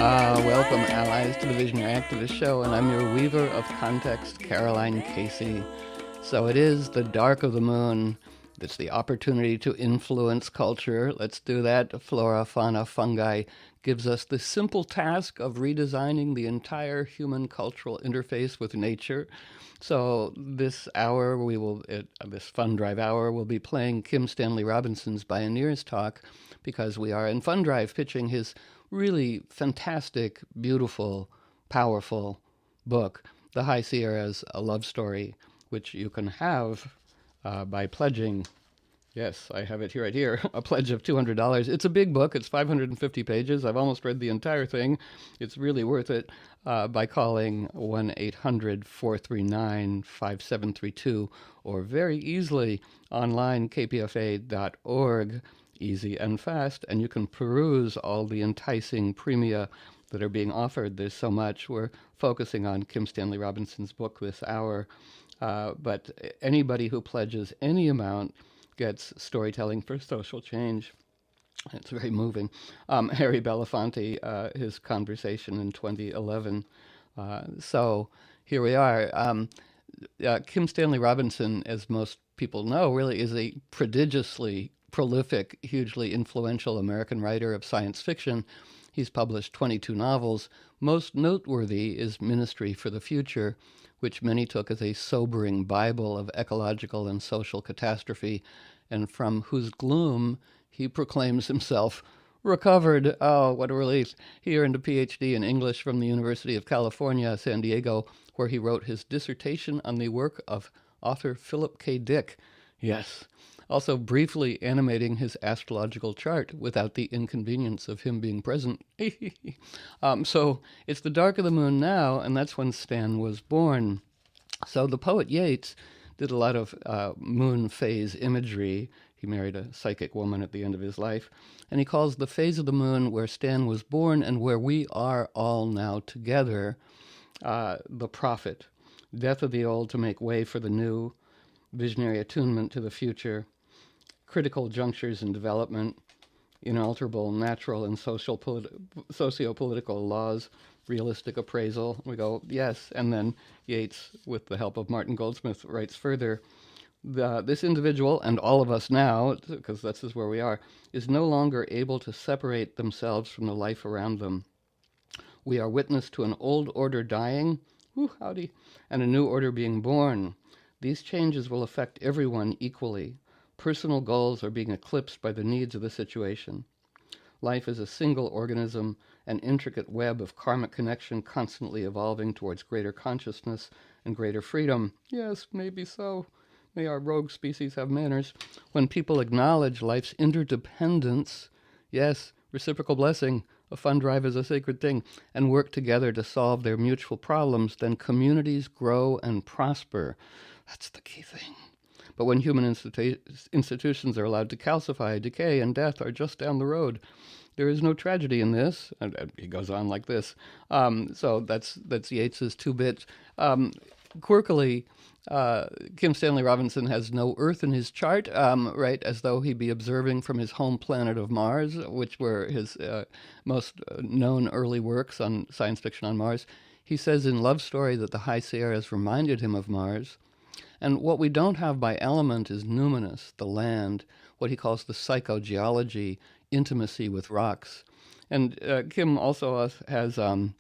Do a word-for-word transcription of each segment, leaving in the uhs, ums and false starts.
Uh, welcome, allies, to the Visionary Activist Show, and I'm your weaver of context, Caroline Casey. So it is the dark of the moon. It's the opportunity to influence culture. Let's do that. Flora, fauna, fungi gives us the simple task of redesigning the entire human cultural interface with nature. So this hour, we will, it, this Fund Drive hour, we'll be playing Kim Stanley Robinson's Bioneers talk because we are in Fund Drive pitching his really fantastic, beautiful, powerful book, The High Sierras, A Love Story, which you can have uh, by pledging. Yes, I have it here, right here, a pledge of two hundred dollars. It's a big book. It's five hundred fifty pages. I've almost read the entire thing. It's really worth it uh, by calling one eight hundred, four three nine, five seven three two or very easily online, k p f a dot org. Easy and fast, and you can peruse all the enticing premia that are being offered. There's so much. We're focusing on Kim Stanley Robinson's book this hour, uh, but anybody who pledges any amount gets Storytelling for Social Change. It's very moving. Um, Harry Belafonte, uh, his conversation in twenty eleven. Uh, so here we are. Um, uh, Kim Stanley Robinson, as most people know, really is a prodigiously prolific, hugely influential American writer of science fiction. He's published twenty-two novels. Most noteworthy is Ministry for the Future, which many took as a sobering Bible of ecological and social catastrophe, and from whose gloom he proclaims himself recovered. Oh, what a relief. He earned a P H D in English from the University of California, San Diego, where he wrote his dissertation on the work of author Philip K. Dick. Yes. Also briefly animating his astrological chart without the inconvenience of him being present. um, so it's the dark of the moon now, and that's when Stan was born. So the poet Yeats did a lot of uh, moon phase imagery. He married a psychic woman at the end of his life, and he calls the phase of the moon where Stan was born and where we are all now together uh, the prophet. Death of the old to make way for the new, visionary attunement to the future, critical junctures in development, inalterable natural and social politi- socio-political laws, realistic appraisal. We go, yes, and then Yeats, with the help of Martin Goldsmith, writes further, the, this individual, and all of us now, because this is where we are, is no longer able to separate themselves from the life around them. We are witness to an old order dying, whoo, howdy, and a new order being born. These changes will affect everyone equally. Personal goals are being eclipsed by the needs of the situation. Life is a single organism, an intricate web of karmic connection constantly evolving towards greater consciousness and greater freedom. Yes, maybe so. May our rogue species have manners. When people acknowledge life's interdependence, yes, reciprocal blessing, a fund drive is a sacred thing, and work together to solve their mutual problems, then communities grow and prosper. That's the key thing. But when human institu- institutions are allowed to calcify, decay, and death are just down the road, there is no tragedy in this. And, and he goes on like this. Um, so that's that's Yeats's two bits. Um, quirkily, uh, Kim Stanley Robinson has no Earth in his chart, um, right, as though he be observing from his home planet of Mars, which were his uh, most known early works on science fiction on Mars. He says in Love Story that the High Sierras reminded him of Mars. And what we don't have by element is numinous, the land, what he calls the psychogeology, intimacy with rocks. And uh, Kim also has um,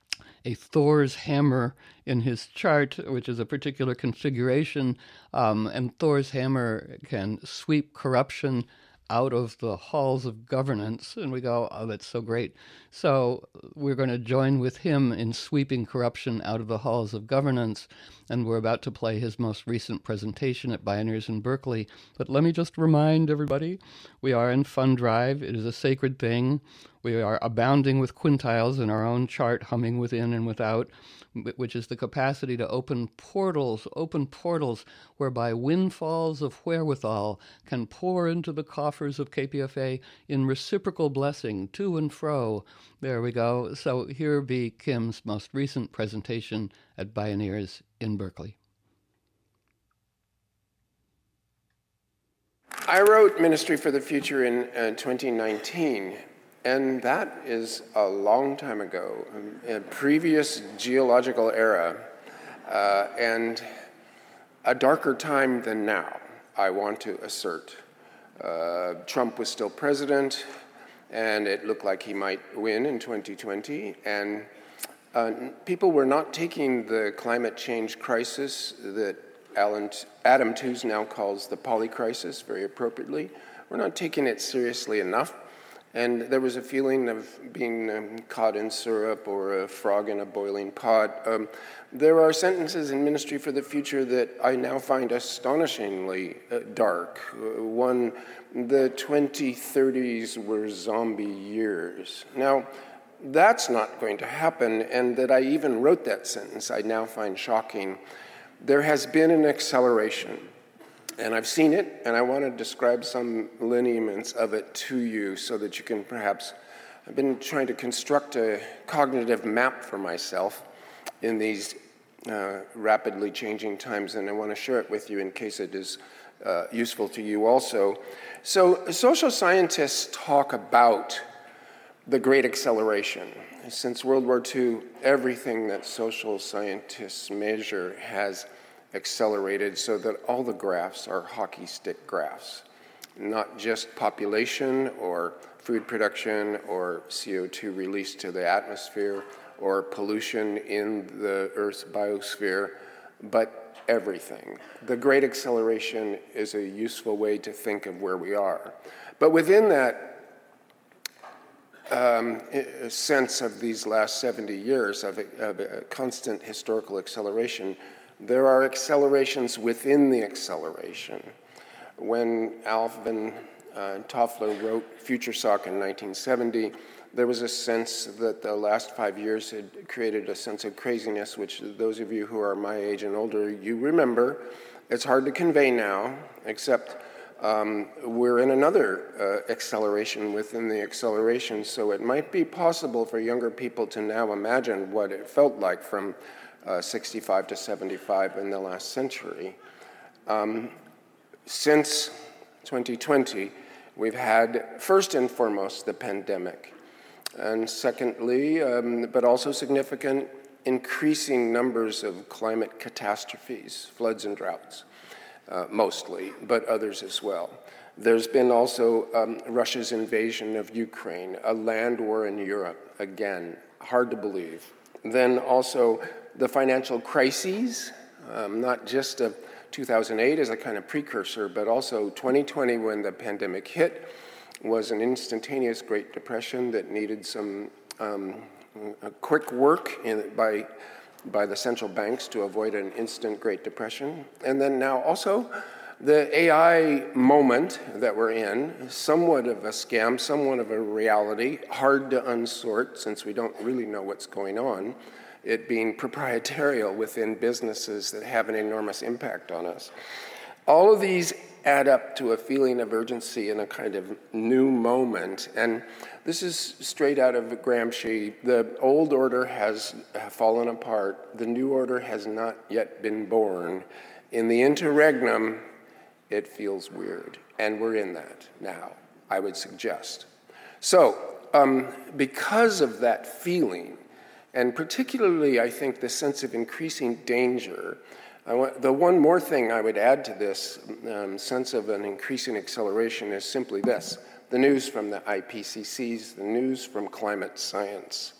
a Thor's hammer in his chart, which is a particular configuration. Um, and Thor's hammer can sweep corruption out of the halls of governance. And we go, oh, that's so great. So we're going to join with him in sweeping corruption out of the halls of governance. And we're about to play his most recent presentation at Bioneers in Berkeley. But let me just remind everybody, we are in Fund Drive. It is a sacred thing. We are abounding with quintiles in our own chart, humming within and without, which is the capacity to open portals, open portals whereby windfalls of wherewithal can pour into the coffers of K P F A in reciprocal blessing, to and fro. There we go. So here be Kim's most recent presentation at Bioneers in Berkeley. I wrote Ministry for the Future in uh, twenty nineteen, And that is a long time ago, in a previous geological era, uh, and a darker time than now, I want to assert. Uh, Trump was still president, and it looked like he might win in twenty twenty, and uh, people were not taking the climate change crisis that Alan, Adam Tooze now calls the polycrisis, very appropriately. We're not taking it seriously enough. And there was a feeling of being um, caught in syrup or a frog in a boiling pot. Um, there are sentences in Ministry for the Future that I now find astonishingly uh, dark. Uh, one, the twenty thirties were zombie years. Now, that's not going to happen, and that I even wrote that sentence I now find shocking. There has been an acceleration. And I've seen it, and I want to describe some lineaments of it to you so that you can perhaps, I've been trying to construct a cognitive map for myself in these uh, rapidly changing times, and I want to share it with you in case it is uh, useful to you also. So social scientists talk about the Great Acceleration. Since World War Two, everything that social scientists measure has accelerated so that all the graphs are hockey stick graphs, not just population or food production or C O two released to the atmosphere or pollution in the Earth's biosphere, but everything. The Great Acceleration is a useful way to think of where we are. But within that um, sense of these last seventy years of a, of a constant historical acceleration, there are accelerations within the acceleration. When Alvin uh, Toffler wrote FutureSoc in nineteen seventy, there was a sense that the last five years had created a sense of craziness, which those of you who are my age and older, you remember. It's hard to convey now, except um, we're in another uh, acceleration within the acceleration, so it might be possible for younger people to now imagine what it felt like from Uh, sixty-five to seventy-five in the last century. Um, since twenty twenty, we've had, first and foremost, the pandemic. And secondly, um, but also significant, increasing numbers of climate catastrophes, floods and droughts, uh, mostly, but others as well. There's been also um, Russia's invasion of Ukraine, a land war in Europe, again, hard to believe. Then also the financial crises, um, not just of two thousand eight as a kind of precursor, but also twenty twenty when the pandemic hit was an instantaneous Great Depression that needed some um, quick work in, by, by the central banks to avoid an instant Great Depression. And then now also the A I moment that we're in, somewhat of a scam, somewhat of a reality, hard to unsort since we don't really know what's going on, it being proprietarial within businesses that have an enormous impact on us. All of these add up to a feeling of urgency and a kind of new moment. And this is straight out of Gramsci. The old order has fallen apart. The new order has not yet been born. In the interregnum, it feels weird. And we're in that now, I would suggest. So, um, because of that feeling, and particularly, I think, the sense of increasing danger, I want, the one more thing I would add to this um, sense of an increasing acceleration is simply this: the news from the I P C Cs, the news from climate science.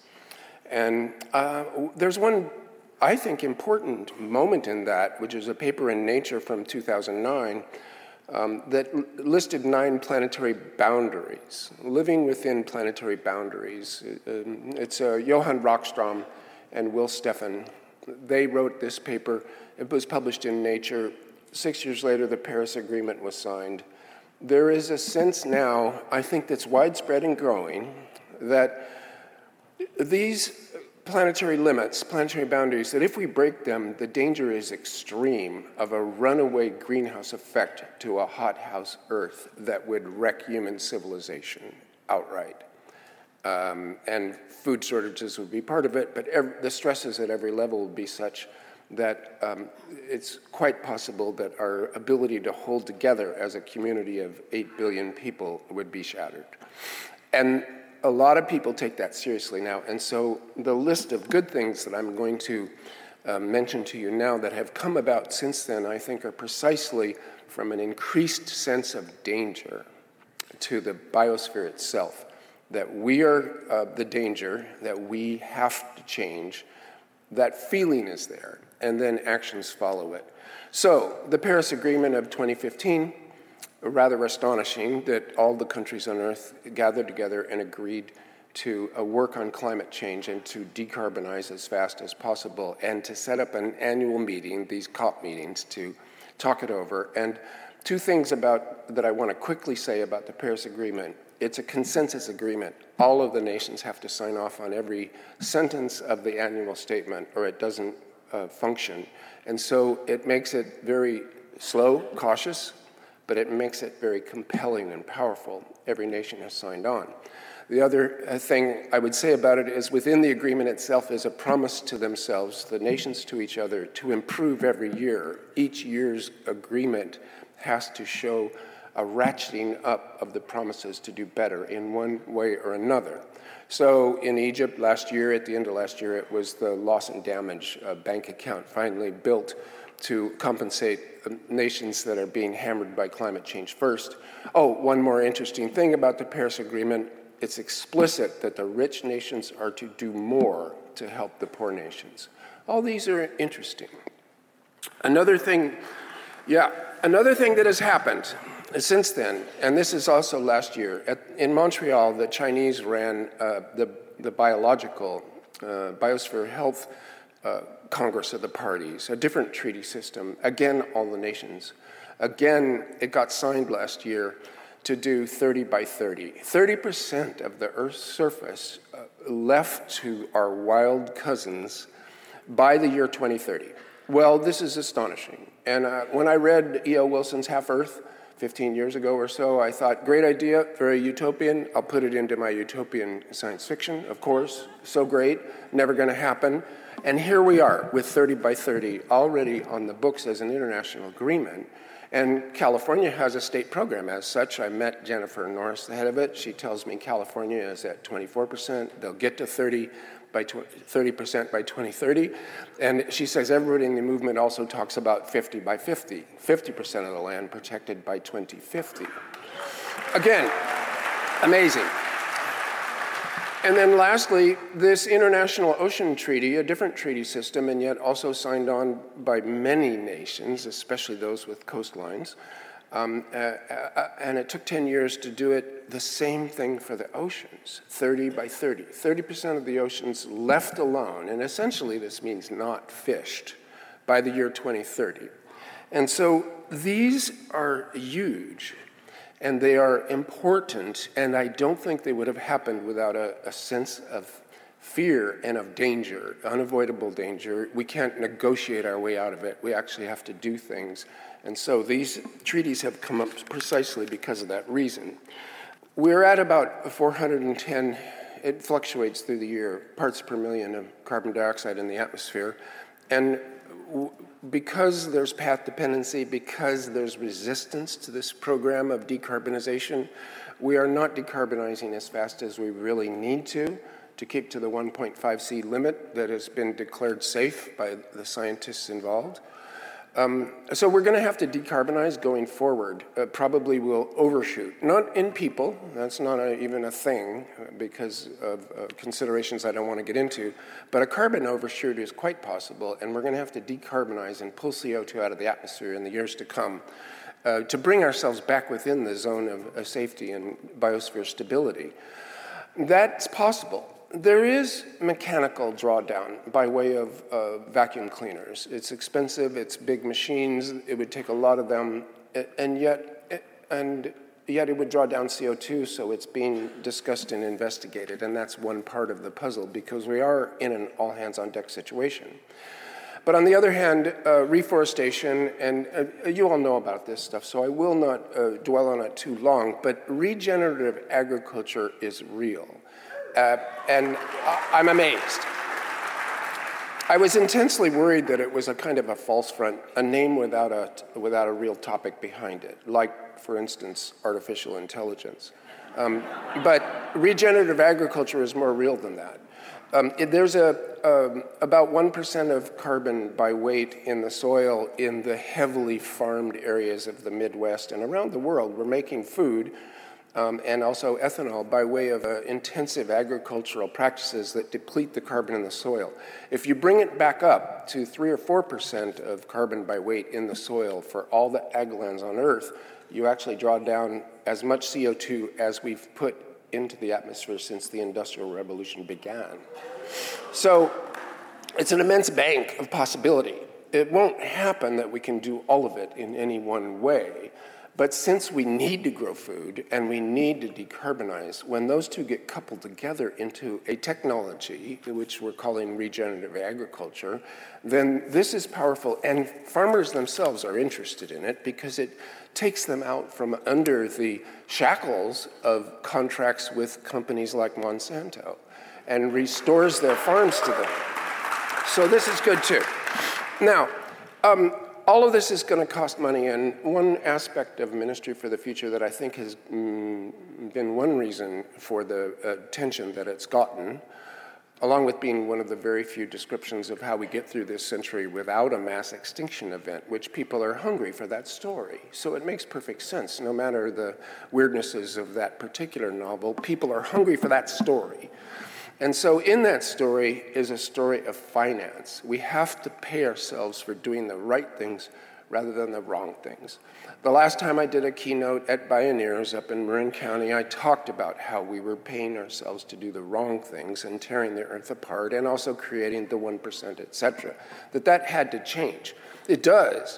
And uh, there's one, I think, important moment in that, which is a paper in Nature from two thousand nine, Um, that l- listed nine planetary boundaries, living within planetary boundaries. Um, it's uh, Johan Rockstrom and Will Steffen. They wrote this paper. It was published in Nature. Six years later, the Paris Agreement was signed. There is a sense now, I think that's widespread and growing, that these planetary limits, planetary boundaries, that if we break them, the danger is extreme of a runaway greenhouse effect to a hothouse Earth that would wreck human civilization outright. Um, and food shortages would be part of it, but ev- the stresses at every level would be such that um, it's quite possible that our ability to hold together as a community of eight billion people would be shattered. And a lot of people take that seriously now. And so the list of good things that I'm going to uh, mention to you now that have come about since then, I think, are precisely from an increased sense of danger to the biosphere itself, that we are uh, the danger, that we have to change. That feeling is there, and then actions follow it. So the Paris Agreement of twenty fifteen, rather astonishing that all the countries on Earth gathered together and agreed to uh, work on climate change and to decarbonize as fast as possible, and to set up an annual meeting, these COP meetings, to talk it over. And two things about that I want to quickly say about the Paris Agreement. It's a consensus agreement. All of the nations have to sign off on every sentence of the annual statement, or it doesn't uh, function. And so it makes it very slow, cautious, but it makes it very compelling and powerful. Every nation has signed on. The other uh, thing I would say about it is within the agreement itself is a promise to themselves, the nations to each other, to improve every year. Each year's agreement has to show a ratcheting up of the promises to do better in one way or another. So in Egypt last year, at the end of last year, it was the loss and damage uh, bank account finally built to compensate uh, nations that are being hammered by climate change first. Oh, one more interesting thing about the Paris Agreement, it's explicit that the rich nations are to do more to help the poor nations. All these are interesting. Another thing, yeah, another thing that has happened since then, and this is also last year, at, in Montreal, the Chinese ran uh, the, the biological, uh, Biosphere Health uh, Congress of the Parties, a different treaty system. Again, all the nations. Again, it got signed last year to do thirty by thirty. thirty percent of the Earth's surface uh, left to our wild cousins by the year twenty thirty. Well, this is astonishing. And uh, when I read E O Wilson's Half-Earth, fifteen years ago or so, I thought, great idea, very utopian. I'll put it into my utopian science fiction, of course. So great, never going to happen. And here we are with thirty by thirty already on the books as an international agreement. And California has a state program as such. I met Jennifer Norris, the head of it. She tells me California is at twenty-four percent. They'll get to thirty by thirty percent by twenty thirty. And she says everybody in the movement also talks about fifty by fifty, fifty percent of the land protected by twenty fifty. Again, amazing. And then lastly, this International Ocean Treaty, a different treaty system, and yet also signed on by many nations, especially those with coastlines. Um, uh, uh, and it took ten years to do it. The same thing for the oceans, thirty by thirty. thirty percent of the oceans left alone, and essentially this means not fished, by the year twenty thirty. And so these are huge, and they are important, and I don't think they would have happened without a, a sense of fear and of danger, unavoidable danger. We can't negotiate our way out of it. We actually have to do things. And so these treaties have come up precisely because of that reason. We're at about four hundred ten, it fluctuates through the year, parts per million of carbon dioxide in the atmosphere. And w- because there's path dependency, because there's resistance to this program of decarbonization, we are not decarbonizing as fast as we really need to, to keep to the one point five C limit that has been declared safe by the scientists involved. Um, so we're going to have to decarbonize going forward. Uh, probably we'll overshoot. Not in people, that's not a, even a thing because of uh, considerations I don't want to get into, but a carbon overshoot is quite possible, and we're going to have to decarbonize and pull C O two out of the atmosphere in the years to come uh, to bring ourselves back within the zone of uh, safety and biosphere stability. That's possible. There is mechanical drawdown by way of uh, vacuum cleaners. It's expensive, it's big machines, it would take a lot of them, and yet, and yet it would draw down C O two, so it's being discussed and investigated, and that's one part of the puzzle because we are in an all-hands-on-deck situation. But on the other hand, uh, reforestation, and uh, you all know about this stuff, so I will not uh, dwell on it too long, but regenerative agriculture is real. Uh, and I'm amazed. I was intensely worried that it was a kind of a false front, a name without a, without a real topic behind it, like, for instance, artificial intelligence. Um, but regenerative agriculture is more real than that. Um, it, there's a, um, about one percent of carbon by weight in the soil in the heavily farmed areas of the Midwest and around the world. We're making food um, and also ethanol by way of uh, intensive agricultural practices that deplete the carbon in the soil. If you bring it back up to three or four percent of carbon by weight in the soil for all the ag lands on Earth, you actually draw down as much C O two as we've put into the atmosphere since the Industrial Revolution began. So it's an immense bank of possibility. It won't happen that we can do all of it in any one way, but since we need to grow food and we need to decarbonize, when those two get coupled together into a technology, which we're calling regenerative agriculture, then this is powerful, and farmers themselves are interested in it because it takes them out from under the shackles of contracts with companies like Monsanto and restores their farms to them. So this is good too. Now, um, all of this is going to cost money, and one aspect of Ministry for the Future that I think has mm, been one reason for the attention that it's gotten, along with being one of the very few descriptions of how we get through this century without a mass extinction event, which people are hungry for that story. So it makes perfect sense. No matter the weirdnesses of that particular novel, people are hungry for that story. And so in that story is a story of finance. We have to pay ourselves for doing the right things rather than the wrong things. The last time I did a keynote at Bioneers up in Marin County, I talked about how we were paying ourselves to do the wrong things and tearing the earth apart and also creating the one percent, et cetera, that that had to change. It does,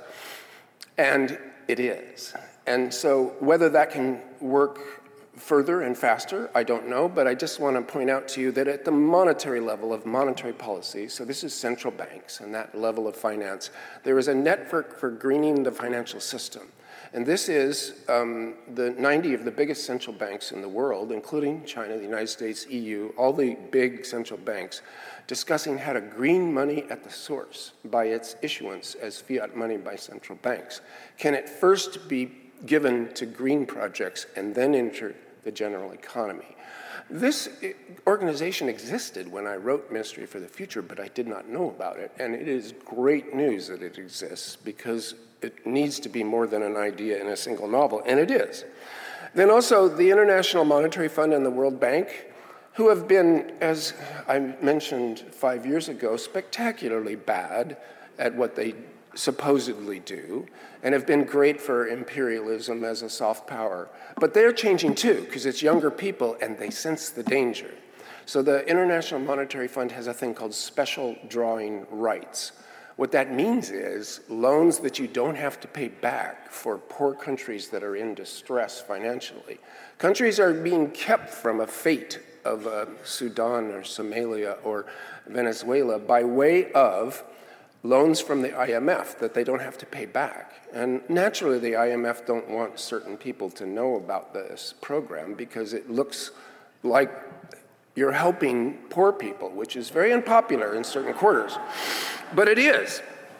and it is. And so whether that can work further and faster, I don't know, but I just want to point out to you that at the monetary level of monetary policy, so this is central banks and that level of finance, there is a network for greening the financial system. And this is um, the ninety of the biggest central banks in the world, including China, the United States, E U, all the big central banks, discussing how to green money at the source by its issuance as fiat money by central banks. Can it first be given to green projects and then enter the general economy? This organization existed when I wrote Ministry for the Future, but I did not know about it. And it is great news that it exists because it needs to be more than an idea in a single novel, and it is. Then also the International Monetary Fund and the World Bank, who have been, as I mentioned five years ago, spectacularly bad at what they supposedly do, and have been great for imperialism as a soft power. But they're changing too, because it's younger people and they sense the danger. So the International Monetary Fund has a thing called special drawing rights. What that means is loans that you don't have to pay back for poor countries that are in distress financially. Countries are being kept from a fate of uh, Sudan or Somalia or Venezuela by way of loans from the I M F that they don't have to pay back. And naturally, the I M F don't want certain people to know about this program because it looks like you're helping poor people, which is very unpopular in certain quarters. But it is.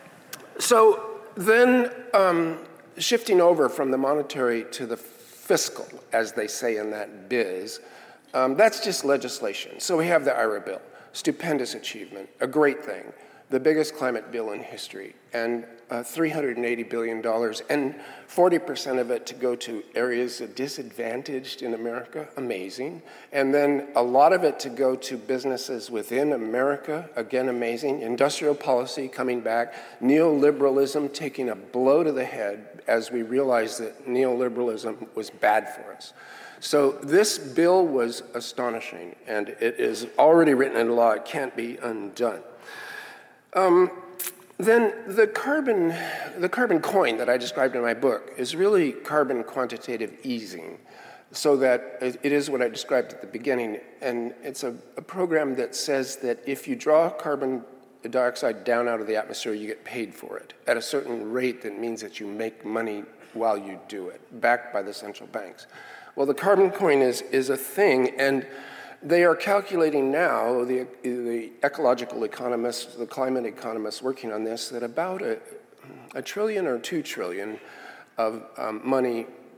So then um, shifting over from the monetary to the fiscal, as they say in that biz, um, that's just legislation. So we have the IRA bill, stupendous achievement, a great thing. The biggest climate bill in history, and uh, three hundred eighty billion dollars, and forty percent of it to go to areas disadvantaged in America, amazing. And then a lot of it to go to businesses within America, again, amazing. Industrial policy coming back, neoliberalism taking a blow to the head as we realized that neoliberalism was bad for us. So this bill was astonishing, and it is already written into law. It can't be undone. Um, then the carbon, the carbon coin that I described in my book is really carbon quantitative easing, so that it is what I described at the beginning, and it's a, a program that says that if you draw carbon dioxide down out of the atmosphere, you get paid for it at a certain rate that means that you make money while you do it, backed by the central banks. Well, the carbon coin is, is a thing, and they are calculating now, the, the ecological economists, the climate economists working on this, that about a, a trillion or two trillion of um, money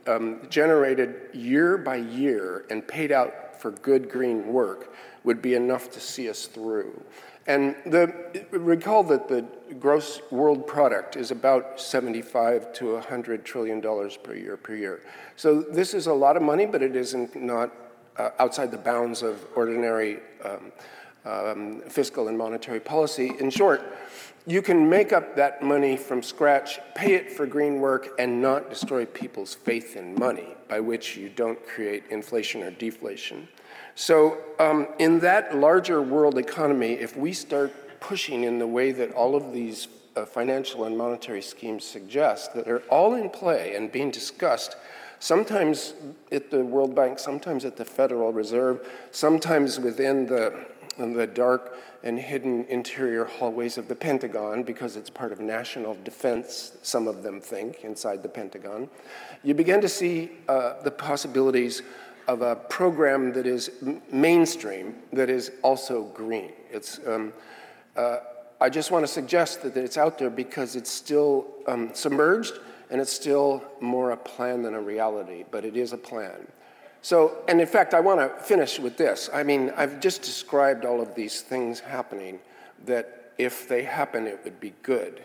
um, generated year by year and paid out for good green work would be enough to see us through. And the, recall that the gross world product is about seventy-five to one hundred trillion dollars per year per year. So this is a lot of money, but it isn't not uh, outside the bounds of ordinary um, um, fiscal and monetary policy. In short, you can make up that money from scratch, pay it for green work, and not destroy people's faith in money, by which you don't create inflation or deflation. So um, in that larger world economy, if we start pushing in the way that all of these uh, financial and monetary schemes suggest, that are all in play and being discussed, sometimes at the World Bank, sometimes at the Federal Reserve, sometimes within the, the dark and hidden interior hallways of the Pentagon, because it's part of national defense, some of them think, inside the Pentagon, you begin to see uh, the possibilities of a program that is mainstream, that is also green. It's, um, uh, I just want to suggest that it's out there because it's still um, submerged, and it's still more a plan than a reality, but it is a plan. So, and in fact, I want to finish with this. I mean, I've just described all of these things happening that if they happen, it would be good.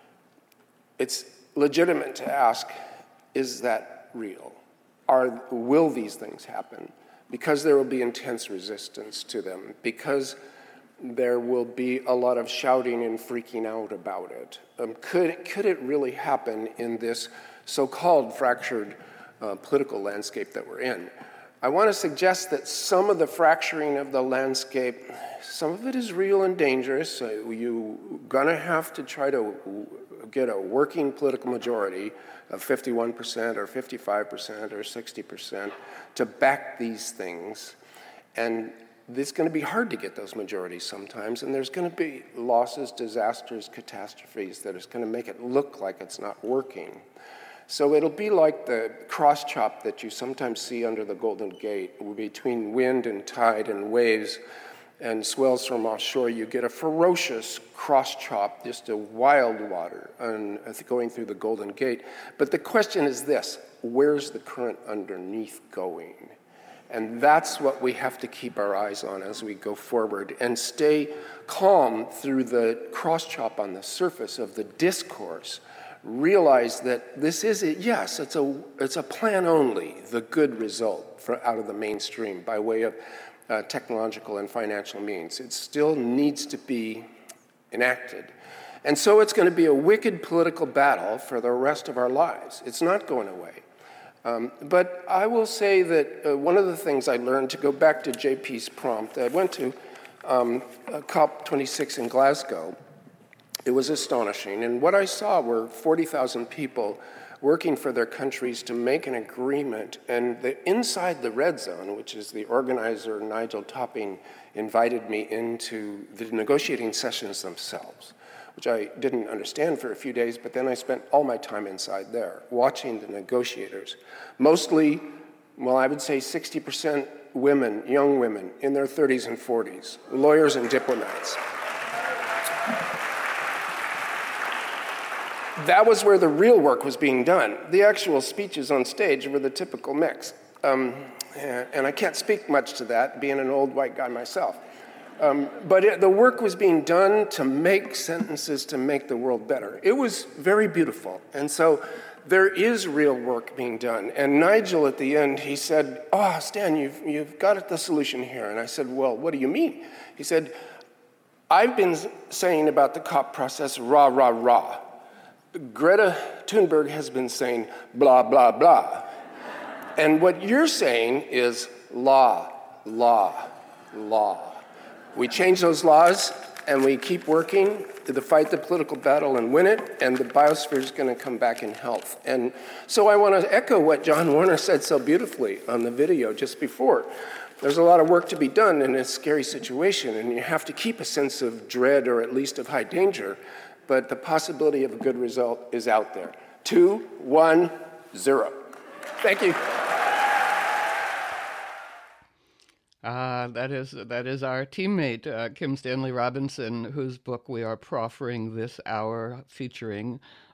It's legitimate to ask, is that real? Are, will these things happen? Because there will be intense resistance to them, because there will be a lot of shouting and freaking out about it. Um, could, could it really happen in this so-called fractured uh, political landscape that we're in? I want to suggest that some of the fracturing of the landscape, some of it is real and dangerous. Uh, you're gonna have to try to get a working political majority of fifty-one percent or fifty-five percent or sixty percent to back these things. And it's going to be hard to get those majorities sometimes, and there's going to be losses, disasters, catastrophes that is going to make it look like it's not working. So it'll be like the cross-chop that you sometimes see under the Golden Gate between wind and tide and waves and swells from offshore. You get a ferocious cross-chop, just a wild water on, going through the Golden Gate. But the question is this: where's the current underneath going? And that's what we have to keep our eyes on as we go forward and stay calm through the cross-chop on the surface of the discourse. Realize that this is it. Yes, it's a it's a plan only, the good result for, out of the mainstream by way of uh, technological and financial means. It still needs to be enacted. And so it's going to be a wicked political battle for the rest of our lives. It's not going away. Um, but I will say that uh, one of the things I learned, to go back to J P's prompt, I went to um, COP twenty-six in Glasgow. It was astonishing. And what I saw were forty thousand people working for their countries to make an agreement. And the, inside the Red Zone, which is the organizer, Nigel Topping, invited me into the negotiating sessions themselves, which I didn't understand for a few days, but then I spent all my time inside there, watching the negotiators. Mostly, well, I would say sixty percent women, young women, in their thirties and forties, lawyers and diplomats. That was where the real work was being done. The actual speeches on stage were the typical mix. Um, and I can't speak much to that, being an old white guy myself. Um, but it, the work was being done to make sentences to make the world better. It was very beautiful. And so there is real work being done. And Nigel at the end, he said, "Oh, Stan, you've, you've got the solution here." And I said, "Well, what do you mean?" He said, "I've been saying about the COP process, rah, rah, rah. Greta Thunberg has been saying blah, blah, blah. And what you're saying is law, law, law. We change those laws, and we keep working to fight the political battle and win it, and the biosphere is going to come back in health." And so I want to echo what John Warner said so beautifully on the video just before. There's a lot of work to be done in a scary situation, and you have to keep a sense of dread, or at least of high danger, but the possibility of a good result is out there. Two, one, zero. Thank you. Uh, that is that is our teammate, uh, Kim Stanley Robinson, whose book we are proffering this hour, featuring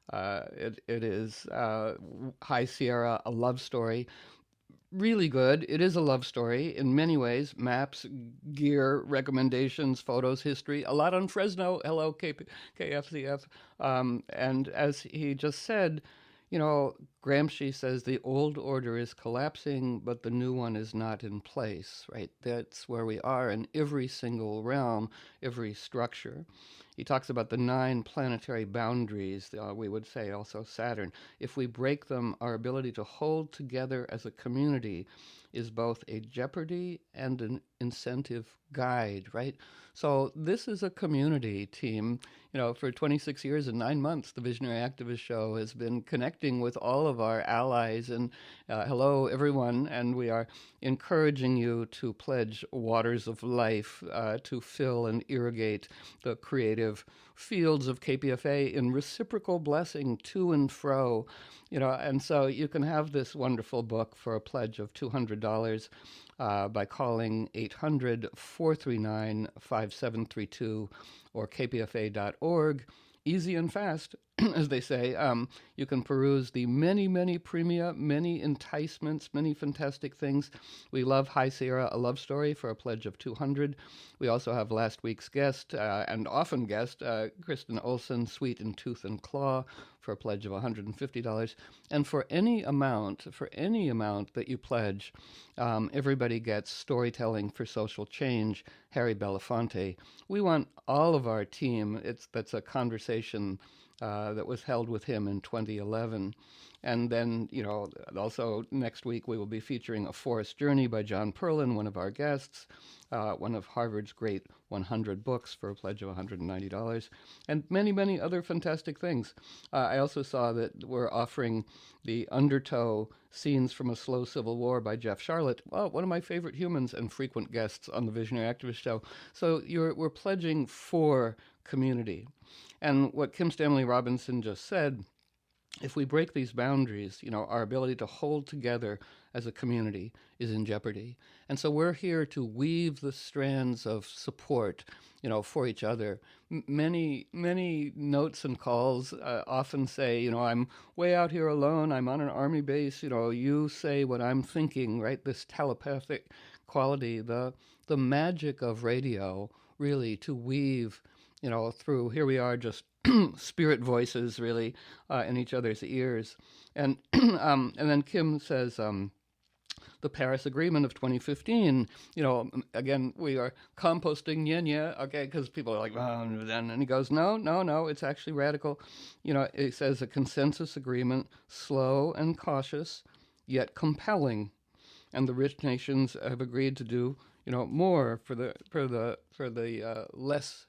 Uh, it, it is uh, High Sierra, a love story. Really good. It is a love story in many ways. Maps, gear, recommendations, photos, history. A lot on Fresno. Hello, K P- K F C F. Um, and as he just said, you know, Gramsci says the old order is collapsing, but the new one is not in place, right? That's where we are in every single realm, every structure. He talks about the nine planetary boundaries, uh, we would say also Saturn. If we break them, our ability to hold together as a community is both a jeopardy and an incentive guide, right? So this is a community team. You know, for twenty-six years and nine months, the Visionary Activist Show has been connecting with all of our allies. And uh, hello, everyone. And we are encouraging you to pledge waters of life uh, to fill and irrigate the creative fields of K P F A in reciprocal blessing to and fro. You know, and so you can have this wonderful book for a pledge of two hundred dollars uh, by calling eight hundred, four three nine, five seven three two or k p f a dot org. Easy and fast, as they say. Um, you can peruse the many, many premia, many enticements, many fantastic things. We love High Sierra, a love story, for a pledge of two hundred. We also have last week's guest uh, and often guest, uh, Kristen Olson, Sweet in Tooth and Claw, for a pledge of one hundred fifty dollars. And for any amount, for any amount that you pledge, um, everybody gets Storytelling for Social Change, Harry Belafonte. We want all of our team. It's that's a conversation uh, that was held with him in twenty eleven. And then, you know, also next week we will be featuring A Forest Journey by John Perlin, one of our guests, uh, one of Harvard's great one hundred books, for a pledge of one hundred ninety dollars, and many, many other fantastic things. Uh, I also saw that we're offering the Undertow Scenes from a Slow Civil War by Jeff Charlotte, well, one of my favorite humans and frequent guests on the Visionary Activist Show. So you're, we're pledging for community. And what Kim Stanley Robinson just said, if we break these boundaries, you know, our ability to hold together as a community is in jeopardy. And so we're here to weave the strands of support, you know, for each other. M- many, many notes and calls uh, often say, you know, I'm way out here alone. I'm on an army base. You know, you say what I'm thinking, right? This telepathic quality, the the magic of radio, really, to weave, you know, through, here we are just spirit voices, really, uh, in each other's ears. And um, and then Kim says, um, the Paris Agreement of twenty fifteen, you know, again, we are composting Nyenya, okay, because people are like, oh, and he goes, no, no, no, it's actually radical. You know, it says a consensus agreement, slow and cautious, yet compelling. And the rich nations have agreed to do, you know, more for the for the for the uh, less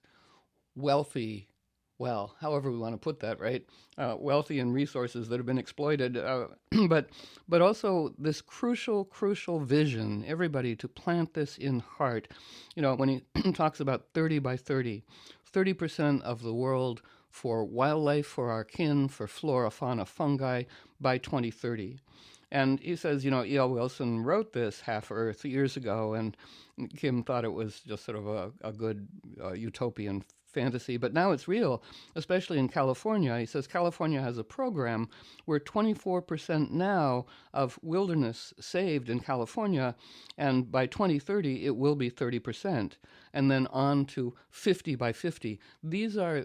wealthy, well, however we want to put that, right? Uh, wealthy in resources that have been exploited, uh, but but also this crucial, crucial vision. Everybody to plant this in heart. You know, when he talks about thirty by thirty, thirty percent of the world for wildlife, for our kin, for flora, fauna, fungi by twenty thirty. And he says, you know, E L. Wilson wrote this, Half Earth, years ago, and Kim thought it was just sort of a, a good uh, utopian fantasy, but now it's real, especially in California. He says California has a program where twenty-four percent now of wilderness saved in California, and by twenty thirty it will be thirty percent, and then on to fifty by fifty. These are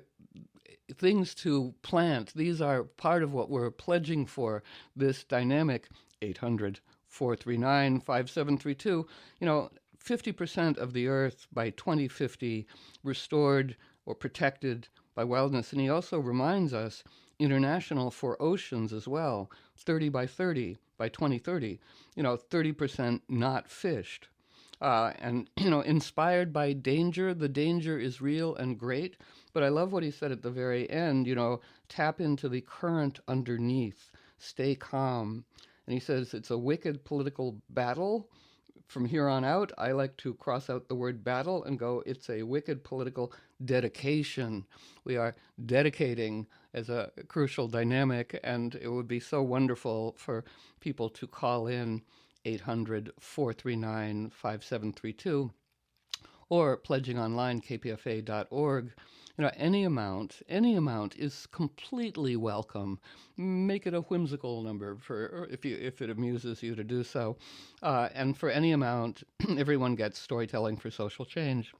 things to plant. These are part of what we're pledging for, this dynamic. Eight hundred, four three nine, five seven three two. You know, fifty percent of the earth by twenty fifty restored or protected by wildness. And he also reminds us, international for oceans as well, thirty by thirty by twenty thirty, you know, thirty percent not fished. Uh, and, you know, inspired by danger. The danger is real and great. But I love what he said at the very end, you know, tap into the current underneath, stay calm. And he says it's a wicked political battle. From here on out, I like to cross out the word battle and go, it's a wicked political dedication. We are dedicating as a crucial dynamic, and it would be so wonderful for people to call in eight hundred, four three nine, five seven three two, or pledging online, k p f a dot org. You know, any amount, any amount is completely welcome. Make it a whimsical number for if you if it amuses you to do so, uh, and for any amount, everyone gets Storytelling for Social Change.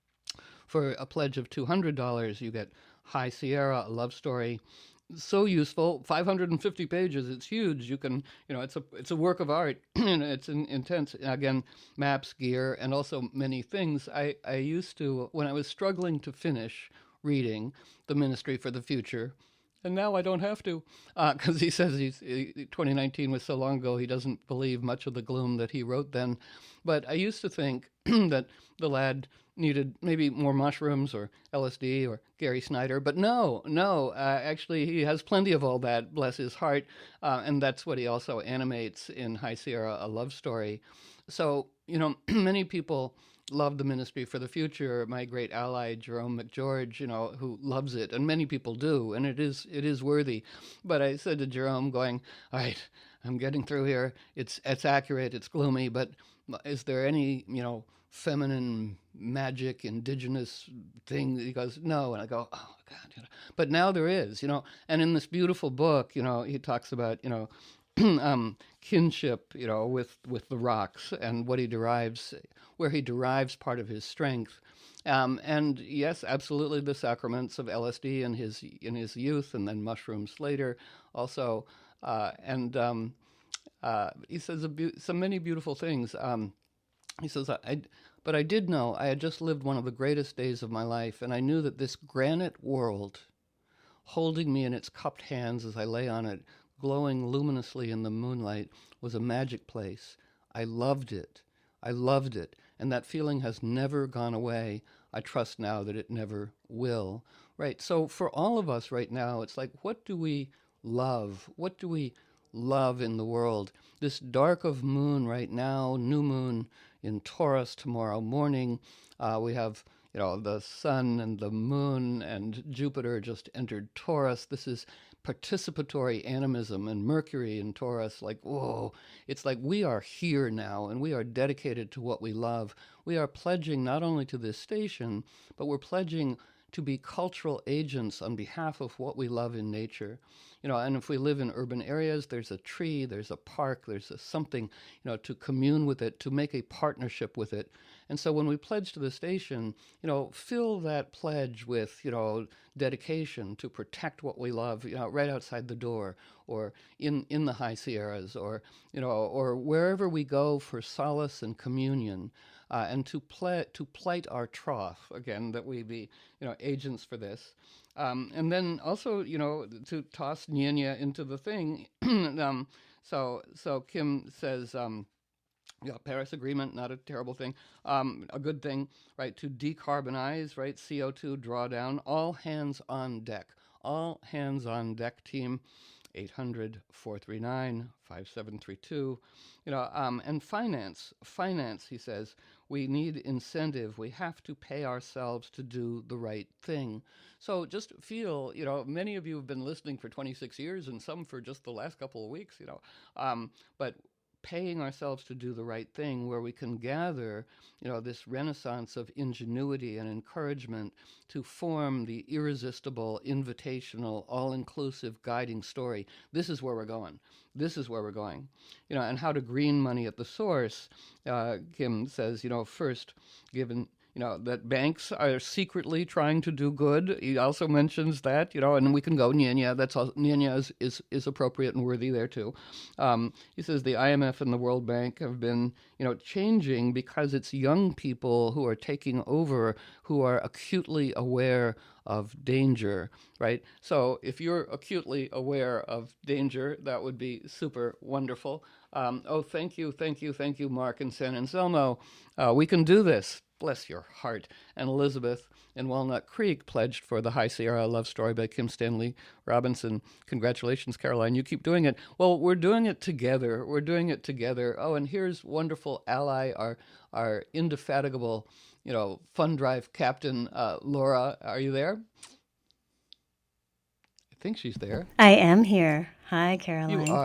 For a pledge of two hundred dollars, you get High Sierra, a love story. So useful, five hundred fifty pages. It's huge. You can, you know, it's a it's a work of art, and it's in, intense. Again, maps, gear, and also many things. I I used to, when I was struggling to finish reading The Ministry for the Future, and now I don't have to, because uh, he says he's he, twenty nineteen was so long ago he doesn't believe much of the gloom that he wrote then. But I used to think that the lad needed maybe more mushrooms or L S D or Gary Snyder, but no, no. Uh, actually, he has plenty of all that. Bless his heart, uh, and that's what he also animates in High Sierra, a love story. So you know, many people love The Ministry for the Future. My great ally Jerome McGeorge, you know, who loves it, and many people do, and it is it is worthy. But I said to Jerome, going, all right, I'm getting through here. It's it's accurate. It's gloomy, but is there any, you know, feminine magic, indigenous thing? He goes, no. And I go, oh God, you know. But now there is, you know. And in this beautiful book, you know, he talks about, you know, um, kinship, you know, with, with the rocks and what he derives, where he derives part of his strength. Um, and yes, absolutely, the sacraments of L S D in his in his youth, and then mushrooms later, also. Uh, and um, uh, he says a be- so many beautiful things. Um, he says, I, I, but I did know I had just lived one of the greatest days of my life, and I knew that this granite world, holding me in its cupped hands as I lay on it, glowing luminously in the moonlight, was a magic place. I loved it. I loved it. And that feeling has never gone away. I trust now that it never will. Right. So for all of us right now, it's like, what do we love? What do we love in the world? This dark of moon right now, new moon in Taurus tomorrow morning. Uh, we have, you know, the sun and the moon, and Jupiter just entered Taurus. This is participatory animism, and Mercury in Taurus, like, whoa, it's like we are here now, and we are dedicated to what we love. We are pledging not only to this station, but we're pledging to be cultural agents on behalf of what we love in nature. You know, and if we live in urban areas, there's a tree, there's a park, there's a something, you know, to commune with it, to make a partnership with it. And so when we pledge to the station, you know, fill that pledge with, you know, dedication to protect what we love, you know, right outside the door, or in, in the High Sierras, or, you know, or wherever we go for solace and communion. Uh, and to ple- to plight our trough, again, that we be, you know, agents for this. Um, and then also, you know, to toss Nyenya into the thing. um, so so Kim says, um, yeah, Paris Agreement, not a terrible thing, um, a good thing, right, to decarbonize, right, C O two drawdown, all hands on deck, all hands on deck team. eight hundred, four three nine, five seven three two. You know, um, and finance, finance, he says, we need incentive. We have to pay ourselves to do the right thing. So just feel, you know, many of you have been listening for twenty-six years and some for just the last couple of weeks, you know, um, but paying ourselves to do the right thing, where we can gather, you know, this renaissance of ingenuity and encouragement to form the irresistible, invitational, all-inclusive guiding story. This is where we're going. This is where we're going. You know, and how to green money at the source. Uh, Kim says, you know, first, given, you know, that banks are secretly trying to do good. He also mentions that, you know, and we can go Nyenya. That's all. Nyenya is, is, is appropriate and worthy there too. Um, he says the I M F and the World Bank have been, you know, changing because it's young people who are taking over, who are acutely aware of danger, right? So if you're acutely aware of danger, that would be super wonderful. Um, oh, thank you, thank you, thank you, Mark and San Anselmo. Uh, we can do this. Bless your heart. And Elizabeth in Walnut Creek pledged for the High Sierra Love Story by Kim Stanley Robinson. Congratulations, Caroline. You keep doing it. Well, we're doing it together. We're doing it together. Oh, and here's wonderful ally, our our indefatigable, you know, fund drive captain, uh, Laura. Are you there? I think she's there. I am here. Hi, Caroline. You are.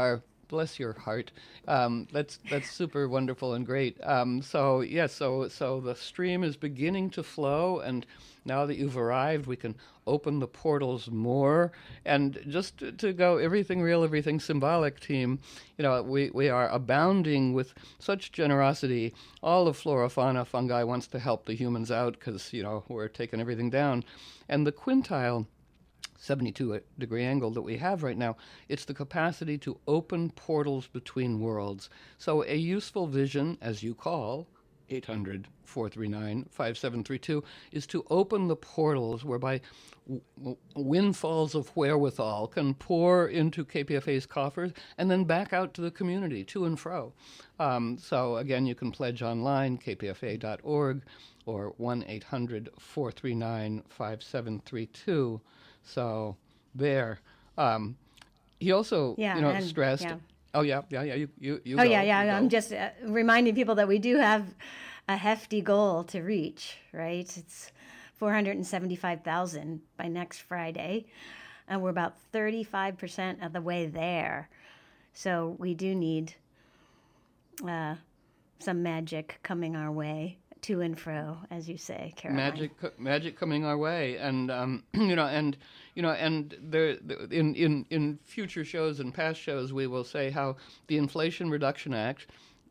bless your heart. Um, that's that's super wonderful and great. Um, so yes, yeah, so so the stream is beginning to flow, and now that you've arrived, we can open the portals more. And just to, to go everything real, everything symbolic, team, you know, we, we are abounding with such generosity. All of flora, fauna, fungi wants to help the humans out because, you know, we're taking everything down. And the quintile seventy-two degree angle that we have right now, it's the capacity to open portals between worlds. So a useful vision, as you call, eight hundred, four three nine, five seven three two, is to open the portals whereby w- windfalls of wherewithal can pour into K P F A's coffers and then back out to the community, to and fro. Um, so again, you can pledge online, k p f a dot org, or one eight hundred, four three nine, five seven three two. So there. Um, he also, yeah, you know, and, stressed. Yeah. Oh yeah, yeah, yeah. You, you, you. Oh go, yeah, yeah. you I'm go. just uh, reminding people that we do have a hefty goal to reach. Right, it's four hundred seventy-five thousand by next Friday, and we're about thirty-five percent of the way there. So we do need uh, some magic coming our way. To and fro, as you say, Caroline. Magic, magic coming our way, and um, you know, and you know, and there, in in in future shows and past shows, we will say how the Inflation Reduction Act,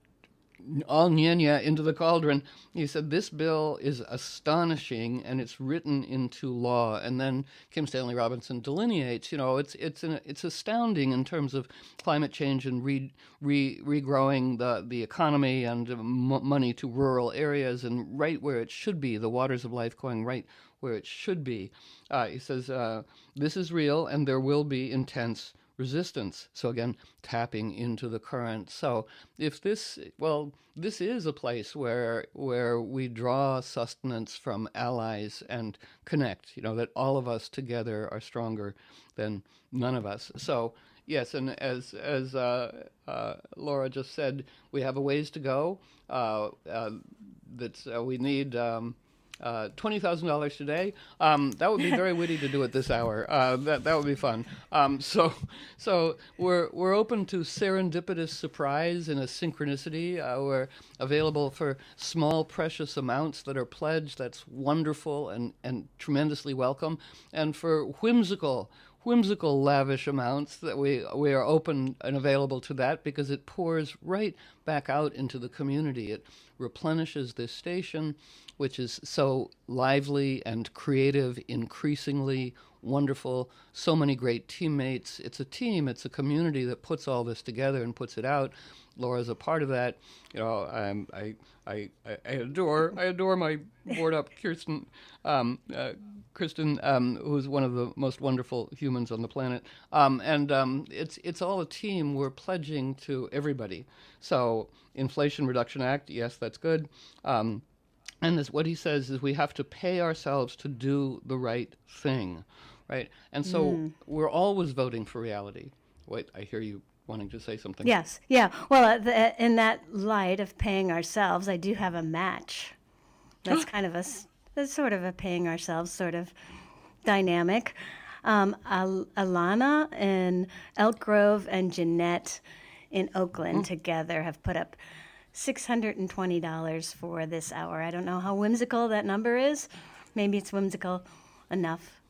all Nyenya into the cauldron. He said this bill is astonishing, and it's written into law. And then Kim Stanley Robinson delineates, you know, it's it's an, it's astounding in terms of climate change and re, re regrowing the the economy and m- money to rural areas and right where it should be, the waters of life going right where it should be. Uh, he says uh, this is real, and there will be intense resistance. So again, tapping into the current. So if this, well, this is a place where where we draw sustenance from allies and connect, you know, that all of us together are stronger than none of us. So yes, and as as uh, uh, Laura just said, we have a ways to go. Uh, uh, that's uh, we need um, Uh, twenty thousand dollars today. Um, that would be very witty to do it this hour. Uh, that that would be fun. Um, so so we're we're open to serendipitous surprise and a synchronicity. Uh, we're available for small precious amounts that are pledged. That's wonderful and and tremendously welcome. And for whimsical. whimsical, lavish amounts, that we we are open and available to that because it pours right back out into the community. It replenishes this station, which is so lively and creative, increasingly wonderful, so many great teammates. It's a team, it's a community that puts all this together and puts it out. Laura's a part of that. You know, um, I, I, I adore, I adore my board up Kirsten, um, uh, Kristen, um, who's one of the most wonderful humans on the planet. Um, and um, it's it's all a team. We're pledging to everybody. So Inflation Reduction Act, yes, that's good. Um, and this, what he says is we have to pay ourselves to do the right thing, right? And so mm. we're always voting for reality. Wait, I hear you wanting to say something. Yes, yeah. Well, uh, the, in that light of paying ourselves, I do have a match. That's kind of a, that's sort of a paying ourselves sort of dynamic. Um, Al- Alana in Elk Grove and Jeanette in Oakland mm. together have put up six hundred twenty dollars for this hour. I don't know how whimsical that number is. Maybe it's whimsical enough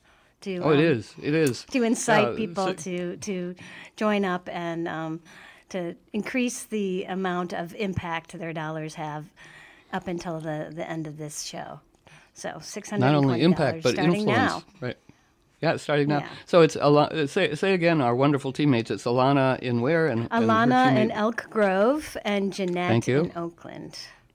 to oh, um, it is. It is to incite uh, people so, to to join up and um, to increase the amount of impact their dollars have up until the, the end of this show. So six hundred twenty dollars not only impact but starting influence, now. right? Yeah, starting now. Yeah. So it's Alana, say say again our wonderful teammates. It's Alana in where and Alana and in Elk Grove and Jeanette Thank you. in Oakland.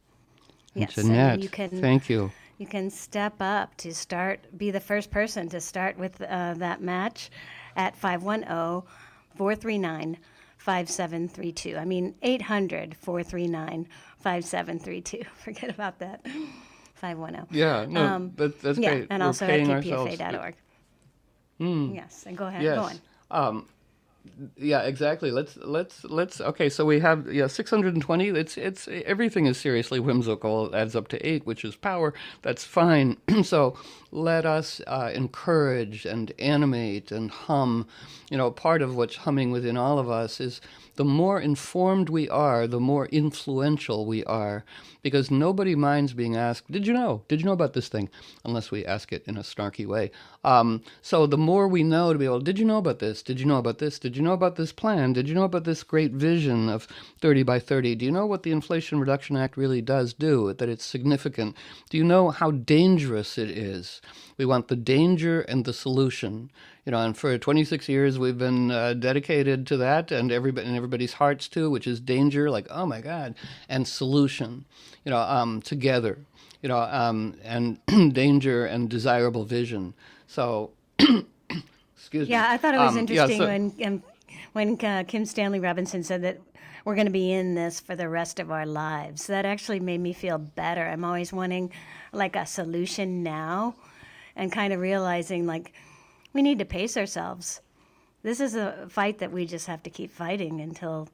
And Yes, Jeanette, and you can thank you. You can step up to start, be the first person to start with uh, that match at five one zero, four three nine, five seven three two. I mean, eight hundred, four three nine, five seven three two. Forget about that. five one zero. Yeah, no, Um, that, that's yeah, great. and We're also at paying k p f a ourselves. dot org. Mm. Yes, and go ahead, Yes. go on. Um, Yeah, exactly. Let's let's let's. Okay, so we have yeah six hundred twenty. It's it's everything is seriously whimsical. It adds up to eight, which is power. That's fine. So let us uh, encourage and animate and hum. You know, part of what's humming within all of us is the more informed we are, the more influential we are, because nobody minds being asked, "Did you know? Did you know about this thing?" Unless we ask it in a snarky way. Um, so the more we know to be able, did you know about this? Did you know about this? Did you know about this plan? Did you know about this great vision of thirty by thirty? Do you know what the Inflation Reduction Act really does do, that it's significant? Do you know how dangerous it is? We want the danger and the solution. You know, and for twenty-six years we've been uh, dedicated to that, and everybody and everybody's hearts too, which is danger, like oh my God, and solution. You know, um, together. You know, um, and danger and desirable vision. So, excuse Yeah, me. I thought it was Um, yeah, interesting so, when um, when uh, Kim Stanley Robinson said that we're going to be in this for the rest of our lives. That actually made me feel better. I'm always wanting like a solution now, and kind of realizing like we need to pace ourselves. This is a fight that we just have to keep fighting until,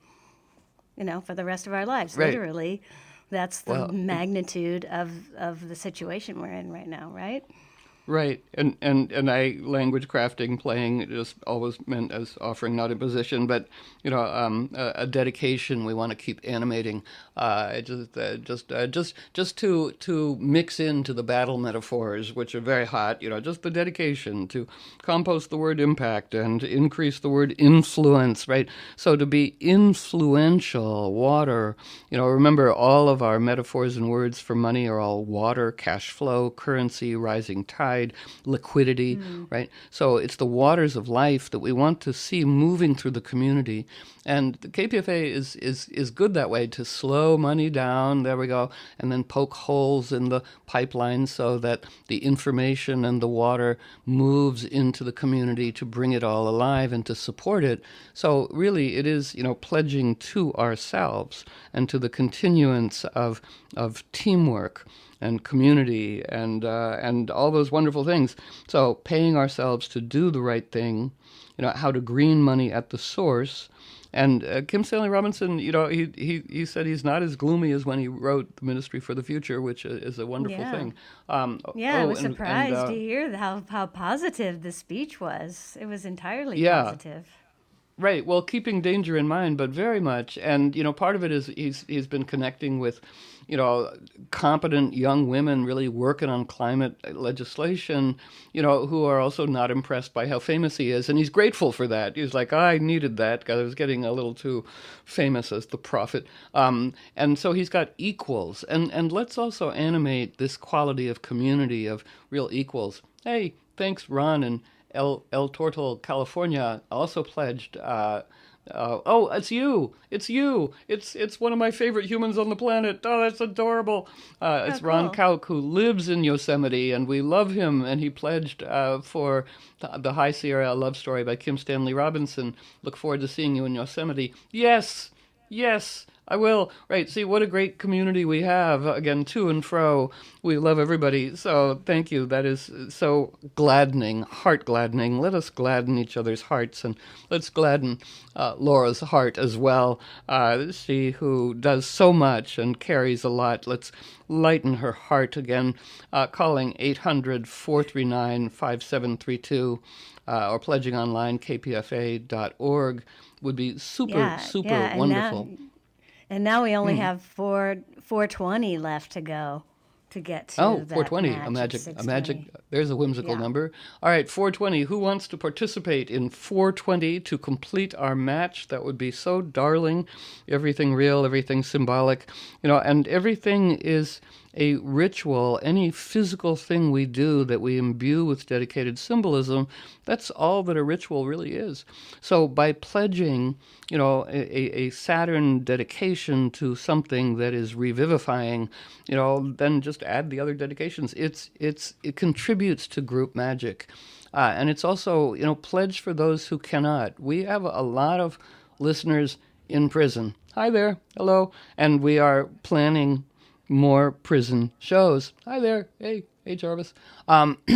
you know, for the rest of our lives. right. Literally, that's the Well, magnitude of of the situation we're in right now, right? right, and and and I language crafting playing just always meant as offering not a position, but you know um, a, a dedication. We want to keep animating, uh, just uh, just uh, just just to to mix into the battle metaphors, which are very hot. You know, just the dedication to compost the word impact and increase the word influence. Right, so to be influential, water. You know, remember all of our metaphors and words for money are all water, cash flow, currency, rising tide. Liquidity, mm. right? So it's the waters of life that we want to see moving through the community. And the K P F A is, is, is good that way, to slow money down, there we go, and then poke holes in the pipeline so that the information and the water moves into the community to bring it all alive and to support it. So really it is, you know, pledging to ourselves and to the continuance of, of teamwork and community and uh, and all those wonderful things. So paying ourselves to do the right thing, you know, how to green money at the source. And uh, Kim Stanley Robinson, you know, he, he he said he's not as gloomy as when he wrote The Ministry for the Future, which is a wonderful Yeah. thing. Um, Yeah, oh, I was and- and, surprised uh, to hear how, how positive the speech was. It was entirely Yeah. positive. Right. Well, keeping danger in mind, but very much. And, you know, part of it is he's he's been connecting with, you know, competent young women really working on climate legislation, you know, who are also not impressed by how famous he is. And he's grateful for that. He's like, I needed that because I was getting a little too famous as the prophet. Um, and so he's got equals. And, and let's also animate this quality of community of real equals. Hey, thanks, Ron and El El Tortal, California, also pledged. Uh, uh, oh, it's you! It's you! It's it's one of my favorite humans on the planet. Oh, that's adorable. Uh, it's Oh, Ron cool. Kauk, who lives in Yosemite, and we love him. And he pledged uh, for the, the High Sierra Love Story by Kim Stanley Robinson. Look forward to seeing you in Yosemite. Yes, yes. I will. Right. See, what a great community we have. Again, to and fro. We love everybody. So thank you. That is so gladdening, heart gladdening. Let us gladden each other's hearts, and let's gladden uh, Laura's heart as well. Uh, she who does so much and carries a lot. Let's lighten her heart again. Uh, calling eight hundred, four three nine, five seven three two uh, or pledging online, k p f a dot org would be super, Yeah, super yeah, and wonderful. now and now we only have four four twenty left to go to get to Oh, that four twenty, match a at magic, a six magic, twenty. there's a whimsical Yeah. number. All right, four twenty. Who wants to participate in four twenty to complete our match? That would be so darling. Everything real, everything symbolic, you know, and everything is a ritual. Any physical thing we do that we imbue with dedicated symbolism, that's all that a ritual really is. So by pledging, you know, a, a Saturn dedication to something that is revivifying, you know, then just add the other dedications. It's it's it contributes to group magic, uh, and it's also, you know, pledge for those who cannot. We have a lot of listeners in prison. Hi there, hello, and we are planning more prison shows. Hi there, hey, hey Jarvis. Um,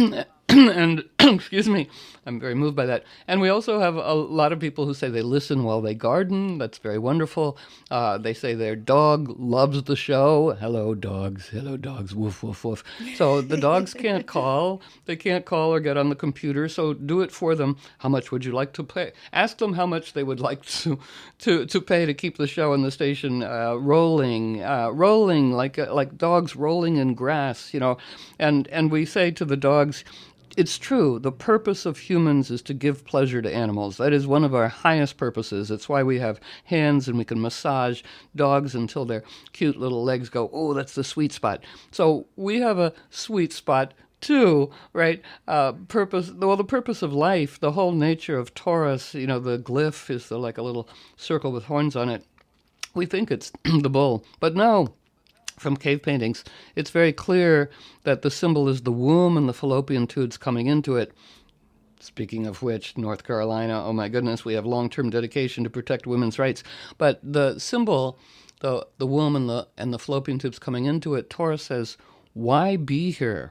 and excuse me, I'm very moved by that. And we also have a lot of people who say they listen while they garden. That's very wonderful. Uh, they say their dog loves the show. Hello, dogs. Hello, dogs. Woof, woof, woof. So the dogs can't call. They can't call or get on the computer. So do it for them. How much would you like to pay? Ask them how much they would like to to, to pay to keep the show and the station uh, rolling, uh, rolling like uh, like dogs rolling in grass, you know. And and we say to the dogs, it's true. The purpose of humans is to give pleasure to animals. That is one of our highest purposes. It's why we have hands and we can massage dogs until their cute little legs go, oh, that's the sweet spot. So we have a sweet spot too, right? Uh, purpose. Well, the purpose of life, the whole nature of Taurus, you know, the glyph is the, like a little circle with horns on it. We think it's the bull, but no. From cave paintings, it's very clear that the symbol is the womb and the fallopian tubes coming into it. Speaking of which, North Carolina, oh my goodness, we have long-term dedication to protect women's rights. But the symbol, the the womb and the and the fallopian tubes coming into it, Taurus says, why be here?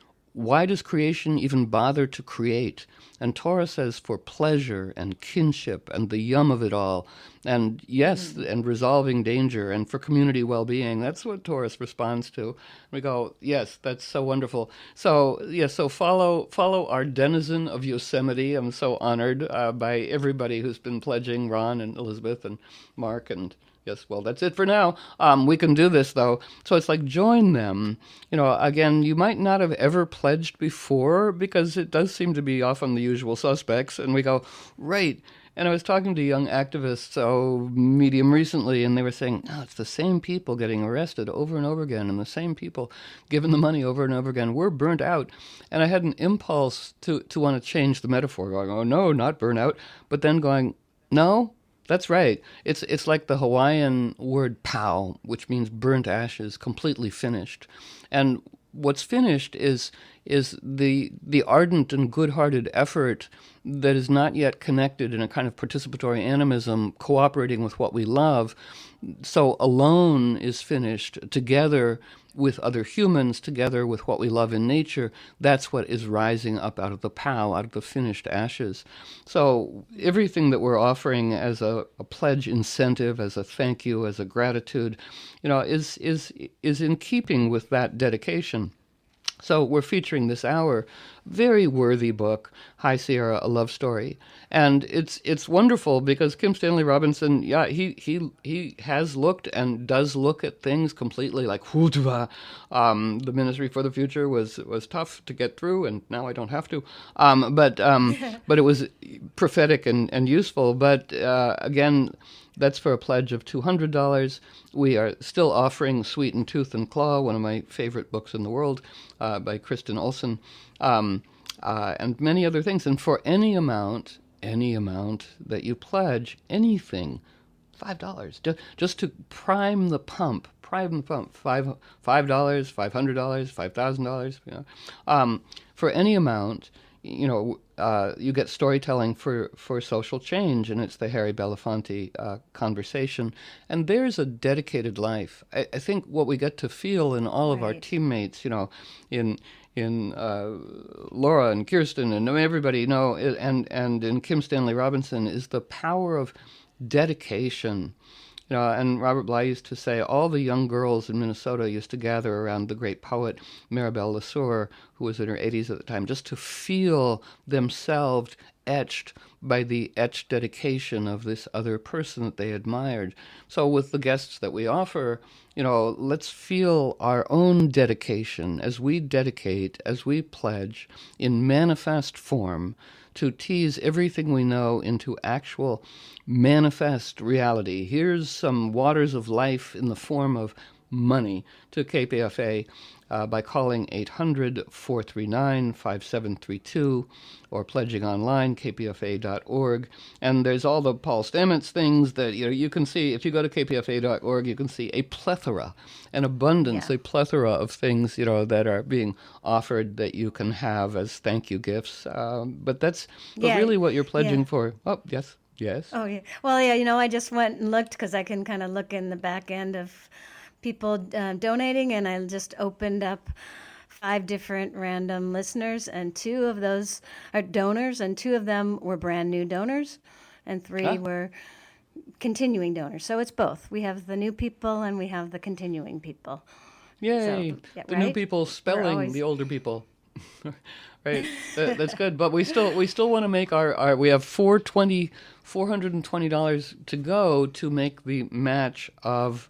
Why does creation even bother to create? And Taurus says for pleasure and kinship and the yum of it all. And yes, mm. and resolving danger and for community well-being. That's what Taurus responds to. We go, yes, that's so wonderful. So, yes, so follow follow our denizen of Yosemite. I'm so honored uh, by everybody who's been pledging, Ron and Elizabeth and Mark and yes, well, that's it for now. Um, we can do this, though. So it's like join them. You know, again, you might not have ever pledged before because it does seem to be often the usual suspects. And we go, right. And I was talking to young activists, oh, medium recently, and they were saying, oh, it's the same people getting arrested over and over again and the same people giving the money over and over again. We're burnt out. And I had an impulse to, to want to change the metaphor, going, oh, no, not burnt out. But then going, no. That's right. It's it's like the Hawaiian word pau, which means burnt ashes, completely finished. And what's finished is is the the ardent and good-hearted effort that is not yet connected in a kind of participatory animism, cooperating with what we love. So alone is finished, together with other humans, together with what we love in nature. That's what is rising up out of the pau, out of the finished ashes. So everything that we're offering as a, a pledge incentive, as a thank you, as a gratitude, you know, is is is in keeping with that dedication. So we're featuring this hour, very worthy book, High Sierra, A Love Story. And it's it's wonderful because Kim Stanley Robinson, yeah, he he he has looked and does look at things completely like, um, the Ministry for the Future was was tough to get through, and now I don't have to. Um, but um, but it was prophetic and, and useful. But uh, again, that's for a pledge of two hundred dollars. We are still offering Sweet in Tooth and Claw, one of my favorite books in the world, uh, by Kristen Olson, um, uh, and many other things. And for any amount, any amount that you pledge, anything, five dollars, just, just to prime the pump, prime the pump, five, five dollars, five hundred dollars, five thousand dollars, you know, um, for any amount, you know, uh, you get storytelling for, for social change, and it's the Harry Belafonte uh, conversation. And there's a dedicated life. I, I think what we get to feel in all of right. our teammates, you know, in in uh, Laura and Kirsten and everybody, you know, and, and in Kim Stanley Robinson is the power of dedication. You know, and Robert Bly used to say all the young girls in Minnesota used to gather around the great poet Maribel LeSueur, who was in her eighties at the time, just to feel themselves etched by the etched dedication of this other person that they admired. So with the guests that we offer, you know, let's feel our own dedication as we dedicate, as we pledge in manifest form to tease everything we know into actual manifest reality. Here's some waters of life in the form of money to K P F A uh, by calling eight hundred, four three nine, five seven three two or pledging online, k p f a dot org. And there's all the Paul Stamets things that, you know, you can see. If you go to k p f a dot org, you can see a plethora, an abundance, yeah. a plethora of things, you know, that are being offered that you can have as thank you gifts. Um, but that's but yeah. really what you're pledging yeah. for. Oh, yes. Yes. Oh, yeah. Well, yeah, you know, I just went and looked because I can kind of look in the back end of people uh, donating, and I just opened up five different random listeners, and two of those are donors, and two of them were brand new donors, and three Huh? were continuing donors. So it's both. We have the new people and we have the continuing people. Yay! So, yeah, the new right? people spelling always- the older people. Right, that, that's good. But we still we still want to make our, our we have four twenty four hundred and twenty dollars to go to make the match of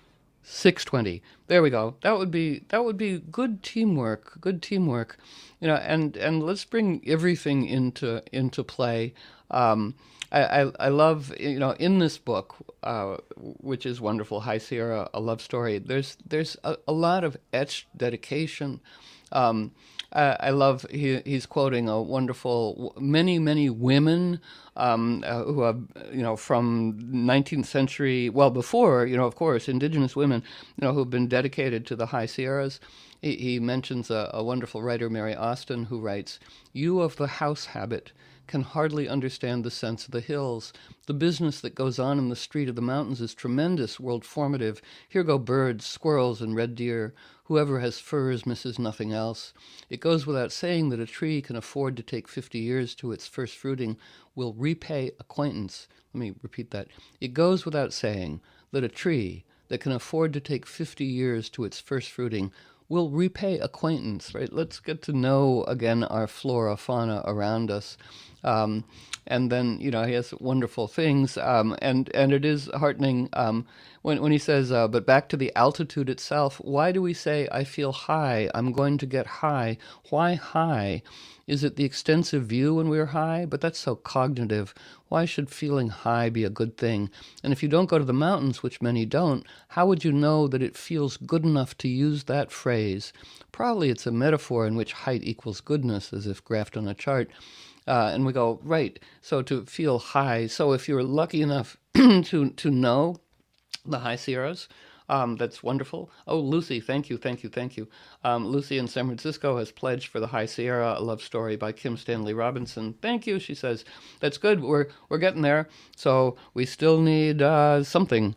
six twenty. There we go. That would be that would be good teamwork. Good teamwork. You know, and and let's bring everything into into play. Um, I, I I love, you know, in this book, uh, which is wonderful, High Sierra, a love story. There's there's a, a lot of etched dedication. Um, I, I love he, he's quoting a wonderful many many women um, uh, who have, you know, from nineteenth century, well before, you know, of course, indigenous women, you know, who've been dedicated to the High Sierras. He, he mentions a, a wonderful writer, Mary Austin, who writes, "You of the house habit can hardly understand the sense of the hills. The business that goes on in the street of the mountains is tremendous, world formative. Here go birds, squirrels, and red deer. Whoever has furs misses nothing else. It goes without saying that a tree can afford to take fifty years to its first fruiting will repay acquaintance." Let me repeat that. It goes without saying that a tree that can afford to take fifty years to its first fruiting will repay acquaintance, right? Let's get to know, again, our flora, fauna around us. Um, and then, you know, he has wonderful things. Um, and, and it is heartening um, when, when he says, uh, but back to the altitude itself, why do we say, I feel high, I'm going to get high? Why high? Is it the extensive view when we're high? But that's so cognitive. Why should feeling high be a good thing? And if you don't go to the mountains, which many don't, how would you know that it feels good enough to use that phrase? Probably it's a metaphor in which height equals goodness, as if graphed on a chart. Uh, and we go, right, so to feel high. So if you're lucky enough to to know the High Sierras, Um, that's wonderful. Oh, Lucy, thank you, thank you, thank you. Um, Lucy in San Francisco has pledged for the High Sierra, a love story by Kim Stanley Robinson. Thank you, she says. That's good. We're we're getting there. So we still need uh, something.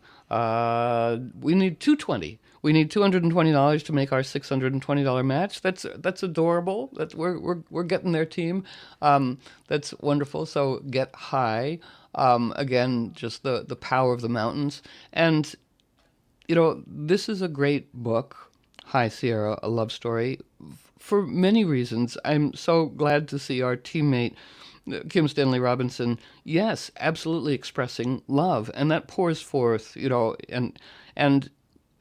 Uh, we need two hundred twenty dollars. We need two hundred twenty dollars to make our six hundred twenty dollars match. That's that's adorable. That's we're we're we're getting there, team. Um, that's wonderful. So get high. Um, again, just the the power of the mountains. And you know, this is a great book, High Sierra, a love story, for many reasons. I'm so glad to see our teammate, Kim Stanley Robinson, yes, absolutely expressing love. And that pours forth, you know, and and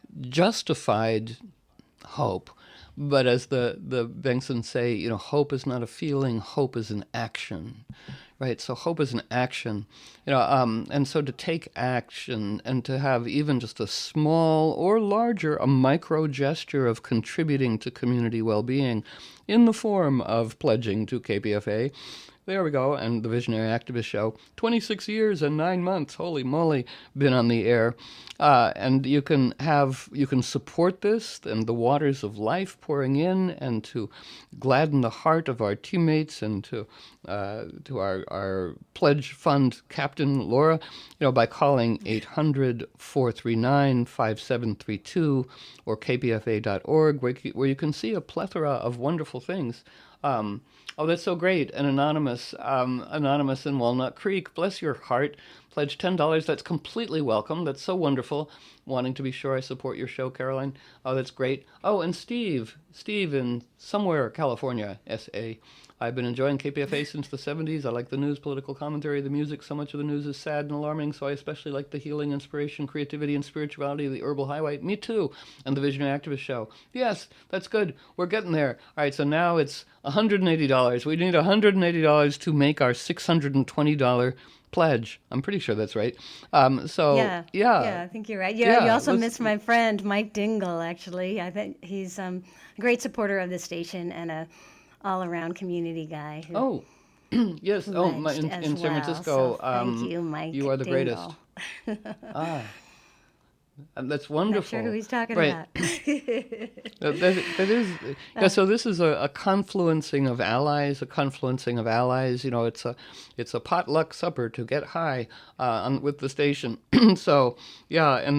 justified hope. But as the, the Bengtsons say, you know, hope is not a feeling, hope is an action. Right, so hope is an action, you know, um, and so to take action and to have even just a small or larger, a micro gesture of contributing to community well-being in the form of pledging to K P F A. There we go, and the Visionary Activist Show. twenty-six years and nine months, holy moly, been on the air. Uh, and you can have, you can support this and the waters of life pouring in, and to gladden the heart of our teammates and to uh, to our, our pledge fund captain, Laura, you know, by calling eight hundred, four three nine, five seven three two or k p f a dot org, where, where you can see a plethora of wonderful things. Um, oh, that's so great. An anonymous, um, anonymous in Walnut Creek. Bless your heart. Pledge ten dollars. That's completely welcome. That's so wonderful. Wanting to be sure I support your show, Caroline. Oh, that's great. Oh, and Steve. Steve in somewhere, California, S A. I've been enjoying K P F A since the seventies. I like the news, political commentary, the music. So much of the news is sad and alarming, so I especially like the healing, inspiration, creativity, and spirituality of the Herbal Highway. Me too. And the Visionary Activist Show. Yes, that's good. We're getting there. All right, so now it's one hundred eighty dollars. We need one hundred eighty dollars to make our six hundred twenty dollars pledge. I'm pretty sure that's right. Um, so, yeah, yeah. Yeah, I think you're right. Yeah, Yeah, you also let's- missed my friend, Mike Dingle, actually. I think he's um, a great supporter of the station and a all-around community guy. Who Oh, yes. Oh, my, in, pledged in as San well. Francisco. So thank um, you, Mike You are the Dingle. greatest. Ah, and that's Not wonderful. sure who he's talking Right. about. That, that, that is, yeah. So this is a, a confluencing of allies, a confluencing of allies. You know, it's a, it's a potluck supper to get high uh, on, with the station. So yeah, and then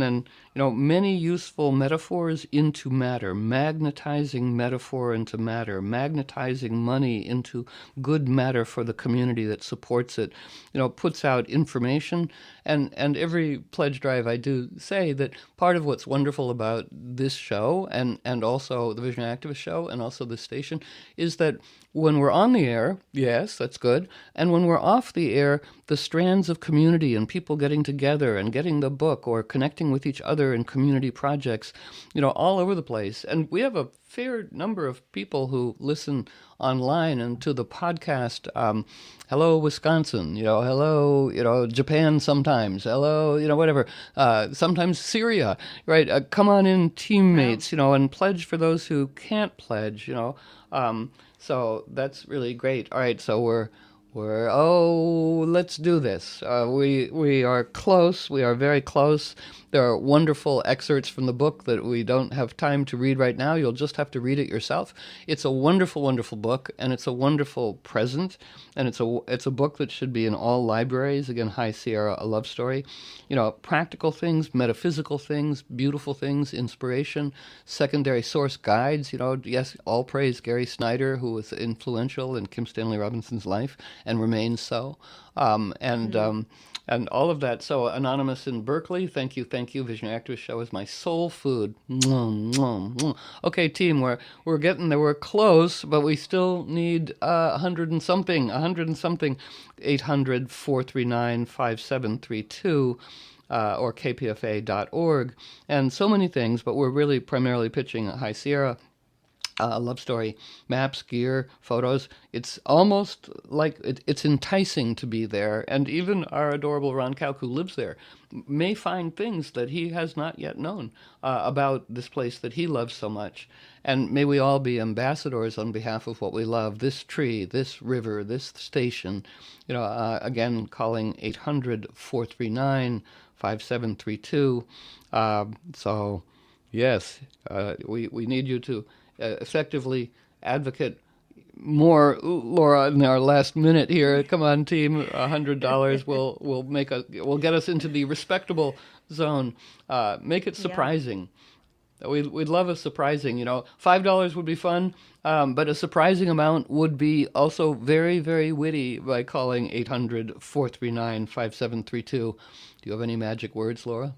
you know, many useful metaphors into matter, magnetizing metaphor into matter, magnetizing money into good matter for the community that supports it, you know, puts out information. And, and every pledge drive I do say that part of what's wonderful about this show and, and also the Visionary Activist show and also this station is that when we're on the air, yes, that's good. And when we're off the air, the strands of community and people getting together and getting the book or connecting with each other in community projects, you know, all over the place. And we have a fair number of people who listen online and to the podcast. Um, hello, Wisconsin, you know, hello, you know, Japan sometimes, hello, you know, whatever. Uh, sometimes Syria, right? Uh, come on in, teammates, you know, and pledge for those who can't pledge, you know. Um, so that's really great. All right, so we're we're oh, let's do this. Uh, we we are close. We are very close. There are wonderful excerpts from the book that we don't have time to read right now. You'll just have to read it yourself. It's a wonderful, wonderful book, and it's a wonderful present, and it's a it's a book that should be in all libraries. Again, High Sierra, a love story. You know, practical things, metaphysical things, beautiful things, inspiration, secondary source guides. You know, yes, all praise Gary Snyder, who was influential in Kim Stanley Robinson's life and remains so, um, and. Mm-hmm. Um, And all of that. So, Anonymous in Berkeley, thank you, thank you. Visionary Activist Show is my soul food. Mwah, mwah, mwah. Okay, team, we're we're getting there. We're close, but we still need uh, a hundred and something, a hundred and something. eight hundred, four three nine, five seven three two uh, or k p f a dot org. And so many things, but we're really primarily pitching High Sierra. Uh, a love story, maps, gear, photos. It's almost like it, it's enticing to be there. And even our adorable Ron Kauk, who lives there, may find things that he has not yet known uh, about this place that he loves so much. And may we all be ambassadors on behalf of what we love, this tree, this river, this station. You know, uh, again, calling eight hundred, four three nine, five seven three two. Uh, so, yes, uh, we, we need you to Uh, effectively advocate more. Laura, in our last minute here, come on, team, a hundred dollars will will make a will get us into the respectable zone. Uh, make it surprising. Yeah. We we'd love a surprising. You know, five dollars would be fun, um, but a surprising amount would be also very very witty by calling eight hundred, four three nine, five seven three two. Do you have any magic words, Laura?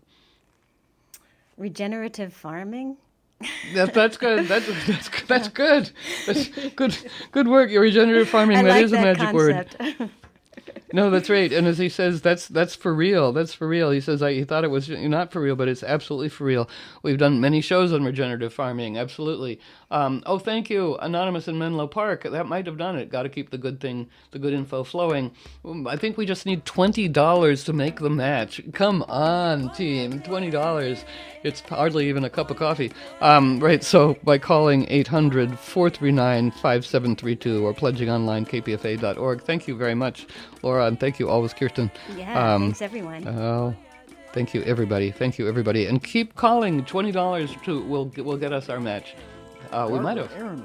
Regenerative farming. That, that's good. That's that's that's good. That's good. Good work. Your regenerative farming. I that like is a that magic concept. word. No, that's right. And as he says, that's that's for real. That's for real. He says I, he thought it was not for real, but it's absolutely for real. We've done many shows on regenerative farming. Absolutely. Um, oh, thank you, Anonymous in Menlo Park. That might have done it. Got to keep the good thing, the good info flowing. I think we just need twenty dollars to make the match. Come on, team, twenty dollars. It's hardly even a cup of coffee. Um, right, so by calling eight hundred, four three nine, five seven three two or pledging online, k p f a dot org. Thank you very much, Laura, and thank you always, Kirsten. Yeah, um, thanks everyone. Oh, thank you everybody. Thank you everybody, and keep calling. Twenty dollars to will will get us our match. Uh, we might have.